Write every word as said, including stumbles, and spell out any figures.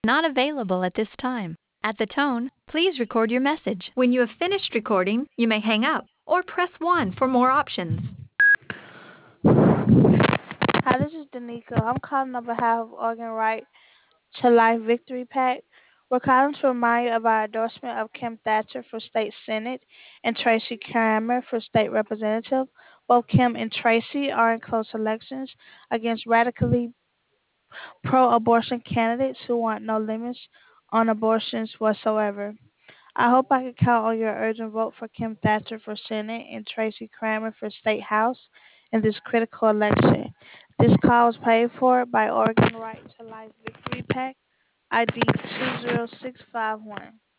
Not available at this time. At the tone, please record your message. When you have finished recording, you may hang up or press one for more options. Hi, this is Danica. I'm calling on behalf of Organ Right to Life Victory PAC. We're calling to remind you of our endorsement of Kim Thatcher for State Senate and Tracy Kramer for State Representative. Both Kim and Tracy are in close elections against radically pro abortion candidates who want no limits on abortions whatsoever. I hope I can count on your urgent vote for Kim Thatcher for Senate and Tracy Kramer for State House in this critical election. This call was paid for by Oregon Right to Life Victory PAC, I D two zero six five one.